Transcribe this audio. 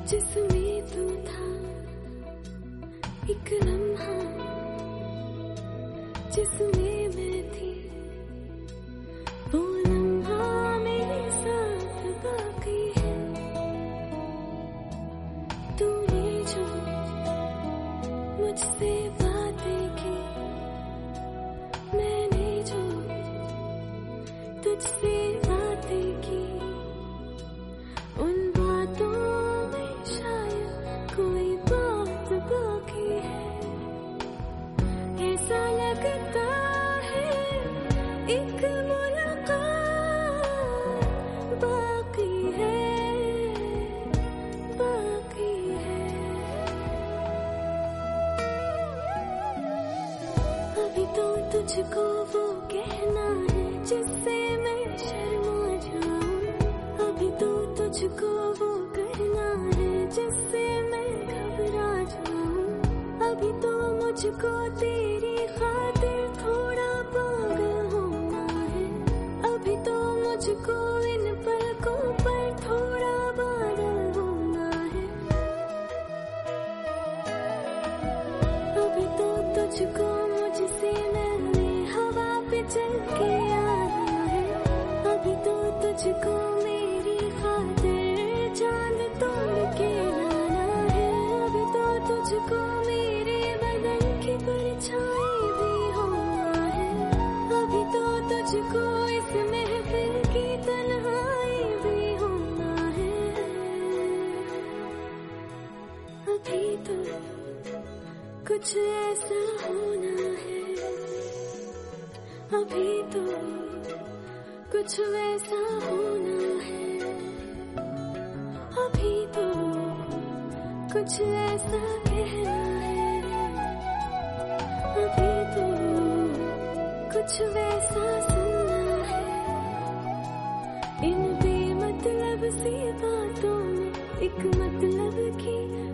जिसमें तू था एक लम्हा, जिसमें मैं थी वो लम्हा मेरे साथ बाकी है। तूने जो मुझसे बातें की, मैंने जो तुझसे बातें की, उन बातों में शायद कोई बात बाकी है। ऐसा लगता है एक मुलाकात बाकी है, बाकी है। अभी तो तुझको वो कहना है जिससे मैं शर्मा जाऊं, अभी तो तुझको वो करना है जिससे मैं घबरा जाऊं, अभी तो मुझको तेरी खातिर थोड़ा पागल होना है, अभी तो मुझको इन पलकों पर थोड़ा बादल होना है, अभी तो तुझको मुझसे मिलने हवा पे चल के आना है, अभी तो तुझको मेरी खातिर चांद तोड़ के लाना है, अभी तो तुझको मेरे बदन की परछाई भी होना है, अभी तो तुझको इस महफिल की तन्हाई भी होना है। अभी तो कुछ ऐसा होना है, अभी तो कुछ वैसा होना है, अभी तो कुछ ऐसा कहना है, अभी तो कुछ वैसा सुनना है। इन बेमतलब सी बातों में एक मतलब की